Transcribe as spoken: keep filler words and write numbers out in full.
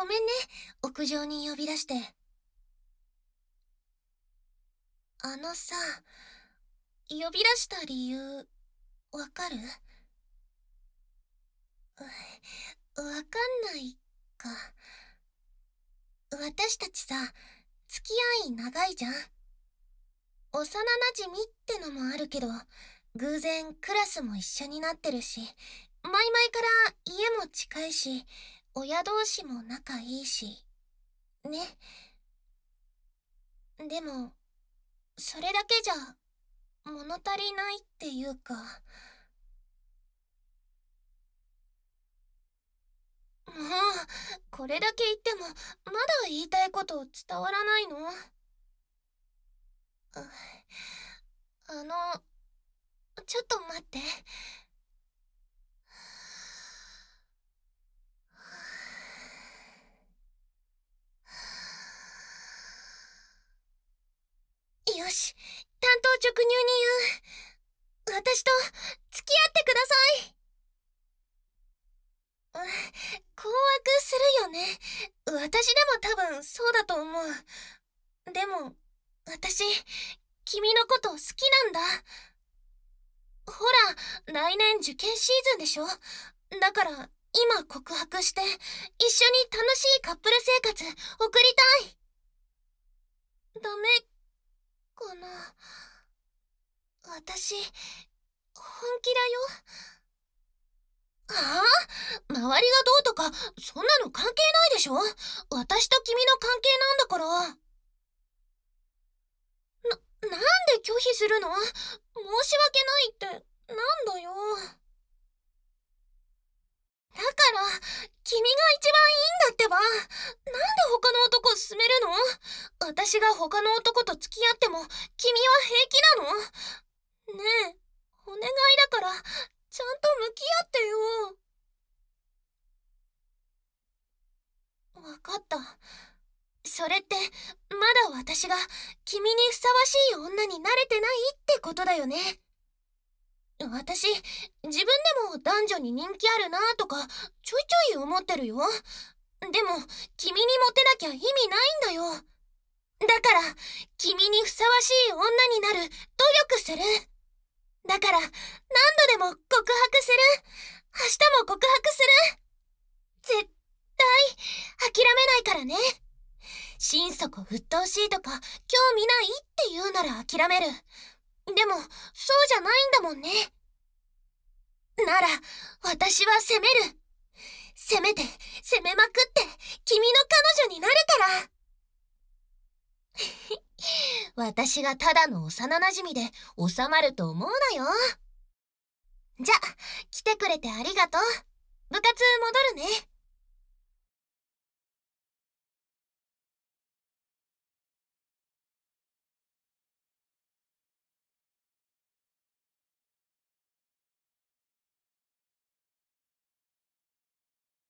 ごめんね、屋上に呼び出して。あのさ、呼び出した理由、わかる？うわかんないか。私たちさ、付き合い長いじゃん。幼馴染ってのもあるけど、偶然クラスも一緒になってるし、前々から家も近いし、親同士も仲いいし、ね。でも、それだけじゃ、物足りないっていうか。もう、これだけ言っても、まだ言いたいこと伝わらないの？あの、ちょっと待って。よし、単刀直入に言う。私と付き合ってください。困惑するよね。私でも多分そうだと思う。でも、私、君のこと好きなんだ。ほら、来年受験シーズンでしょ？だから、今告白して、一緒に楽しいカップル生活送りたい。ダメかな。私、本気だよ。はあ？周りがどうとか、そんなの関係ないでしょ？私と君の関係なんだから。な、なんで拒否するの？申し訳ないって、なんだよ。だから、君が一番いいんだってば。なんで他の男勧めるの？私が他の男と付き合っても、君は平気なの？ねえ、お願いだから、ちゃんと向き合ってよ。わかった。それって、まだ私が君にふさわしい女になれてないってことだよね。私、自分でも男女に人気あるなとか、ちょいちょい思ってるよ。でも、君にモテなきゃ意味ないんだよ。だから、君にふさわしい女になる努力する。だから、何度でも告白する。明日も告白する。絶対、諦めないからね。心底鬱陶しいとか、興味ないって言うなら諦める。でも、そうじゃないんだもんね。なら、私は攻める。攻めて、攻めまくって、君の彼女になるから。私がただの幼馴染で収まると思うなよ。じゃ、来てくれてありがとう。部活戻るね。